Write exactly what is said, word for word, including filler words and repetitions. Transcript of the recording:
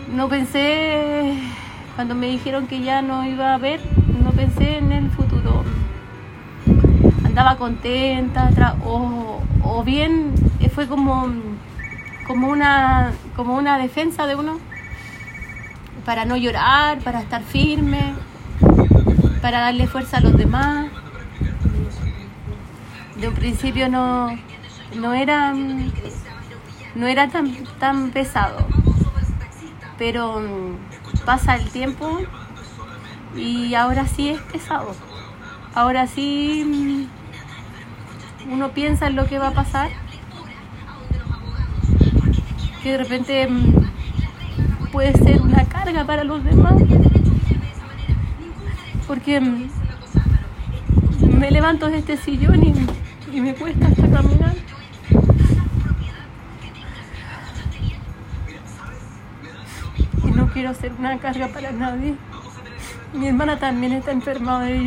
no pensé, cuando me dijeron que ya no iba a haber, no pensé en el futuro. Andaba contenta, tra- o, o bien fue como, como, una, como una defensa de uno, para no llorar, para estar firme, para darle fuerza a los demás. De un principio no, no era, no era tan, tan pesado, pero pasa el tiempo y ahora sí es pesado. Ahora sí uno piensa en lo que va a pasar, que de repente puede ser una carga para los demás, porque me levanto de este sillón y, y me cuesta hasta caminar. Y no quiero ser una carga para nadie. Mi hermana también está enferma de ello.